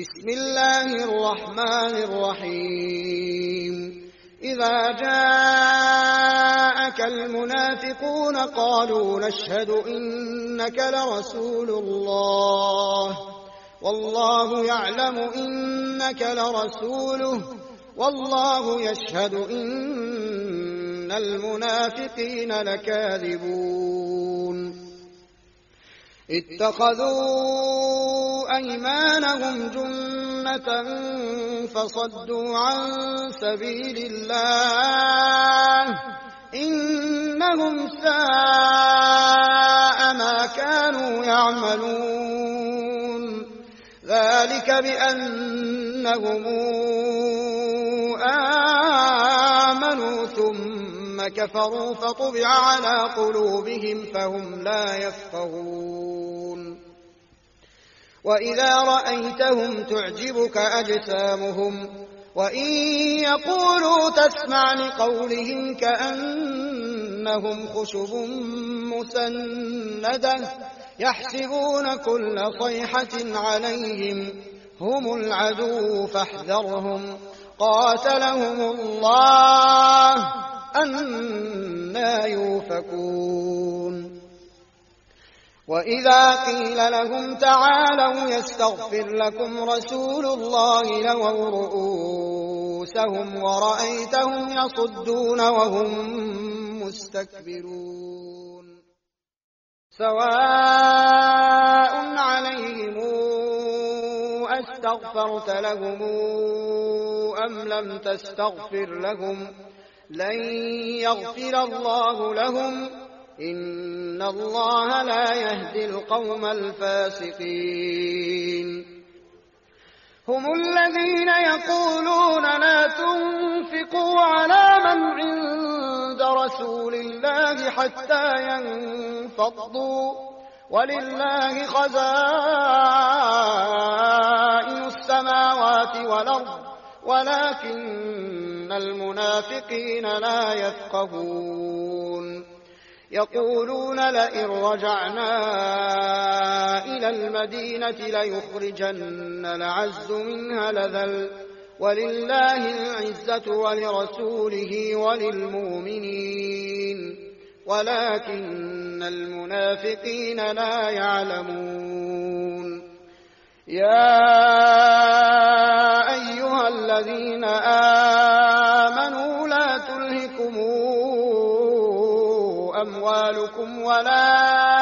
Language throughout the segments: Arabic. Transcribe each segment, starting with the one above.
بسم الله الرحمن الرحيم إذا جاءك المنافقون قالوا نشهد إنك لرسول الله والله يعلم إنك لرسوله والله يشهد إن المنافقين لكاذبون اتخذوا أيمانهم جنة فصدوا عن سبيل الله إنهم ساء ما كانوا يعملون ذلك بأنهم آمنوا ثم كفروا فطبع على قلوبهم فهم لا يفقهون وإذا رأيتهم تعجبك أجسامهم وإن يقولوا تسمع لقولهم كأنهم خشب مسندة يحسبون كل صيحة عليهم هم العدو فاحذرهم قاتلهم الله أنى يؤفكون وإذا قيل لهم تعالوا يستغفر لكم رسول الله لووا رؤوسهم ورأيتهم يصدون وهم مستكبرون سواء عليهم أستغفرت لهم أم لم تستغفر لهم لن يغفر الله لهم إن الله لا يهدي القوم الفاسقين هم الذين يقولون لا تنفقوا على من عند رسول الله حتى ينفضوا ولله خزائن السماوات والأرض ولكن المنافقين لا يفقهون يقولون لئن رجعنا إلى المدينة ليخرجن الأعز منها الأذل ولله العزة ولرسوله وللمؤمنين ولكن المنافقين لا يعلمون يا أيها الذين آمنوا لا تلهكم أموالكم ولا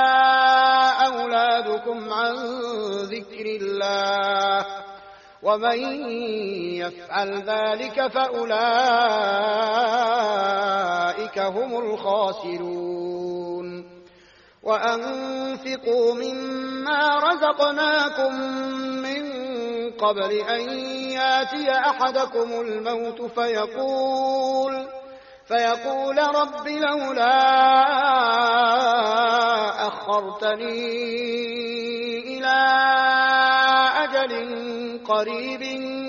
أولادكم عن ذكر الله ومن يفعل ذلك فأولئك هم الخاسرون وأنفقوا مما رزقناكم من قبل أن ياتي أحدكم الموت فيقول رب لولا أخرتني إلى أجل قريب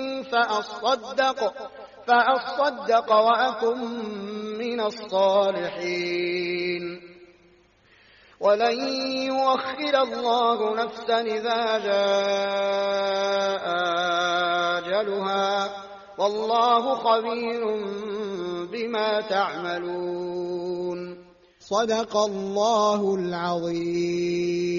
فأصدق وأكن من الصالحين ولن يؤخر الله نفسا إذا جاء أجلها والله خبير بما تعملون صدق الله العظيم.